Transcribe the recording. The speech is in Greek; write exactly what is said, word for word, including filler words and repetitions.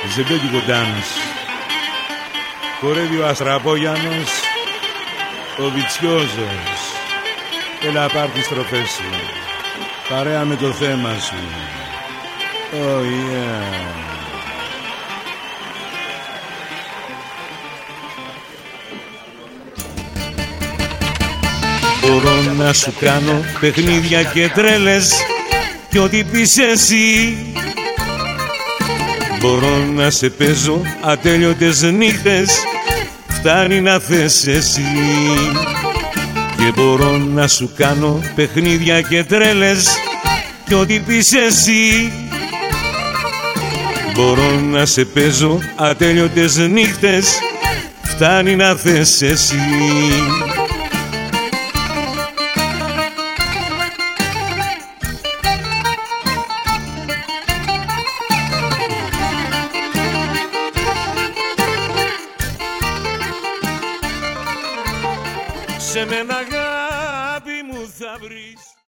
ζεμπέκικο ντάνς. Χορεύει ο Αστραπόγιανος, ο Βιτσιόζος. Έλα πάρ' τις στροφές σου, παρέα με το θέμα σου. Oh yeah. Μπορώ να σου κάνω παιχνίδια και τρέλες κι ό,τι πεις εσύ. Μπορώ να σε παίζω ατέλειωτες νύχτες, φτάνει να θες εσύ. Και μπορώ να σου κάνω παιχνίδια και τρέλες κι ό,τι πεις εσύ. Μπορώ να σε παίζω ατέλειωτες νύχτες, φτάνει να θες εσύ. Σε μένα αγάπη μου θα βρεις